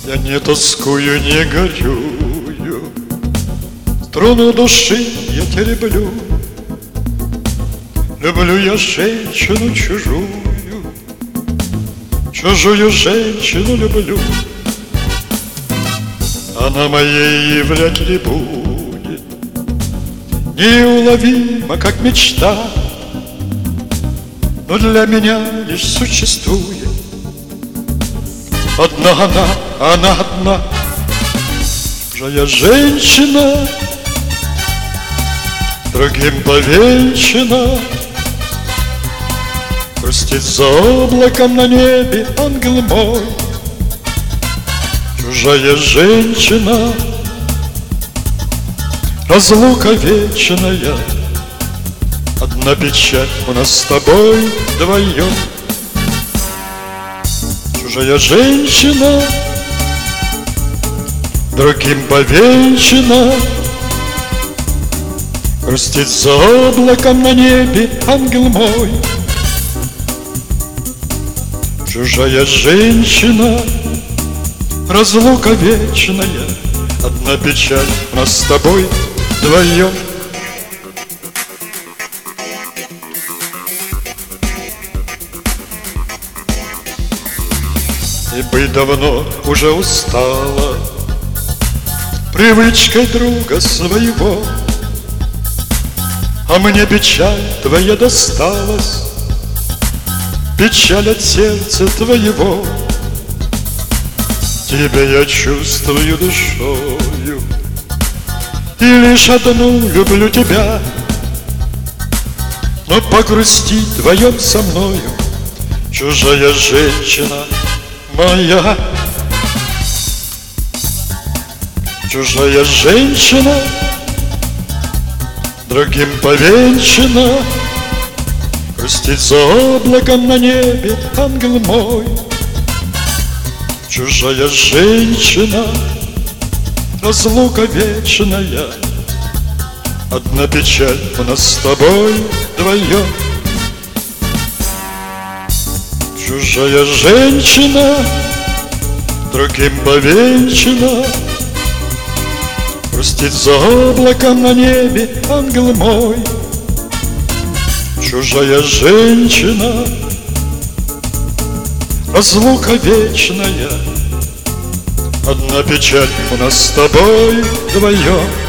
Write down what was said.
Я не тоскую, не горюю, струну души я тереблю. Люблю я женщину чужую, чужую женщину люблю. Она моей вряд ли будет неуловима, как мечта, но для меня лишь существует одна она одна. Чужая женщина, другим повенчана, грустит за облаком на небе ангел мой. Чужая женщина, разлука вечная, одна печаль у нас с тобой вдвоем. Чужая женщина, другим повенчана, грустит за облаком на небе ангел мой. Чужая женщина, разлука вечная, одна печаль у нас с тобой вдвоем. И быть давно уже устала привычкой друга своего, а мне печаль твоя досталась, печаль от сердца твоего. Тебя я чувствую душою, и лишь одну люблю тебя, но погрустить вдвоем со мною, чужая женщина моя. Чужая женщина, другим повенчана, грустит за облаком на небе ангел мой. Чужая женщина, разлука вечная, одна печаль у нас с тобой вдвоем. Чужая женщина, другим повенчана, грустит за облаком на небе ангел мой. Чужая женщина, разлука вечная, одна печаль у нас с тобой вдвоем.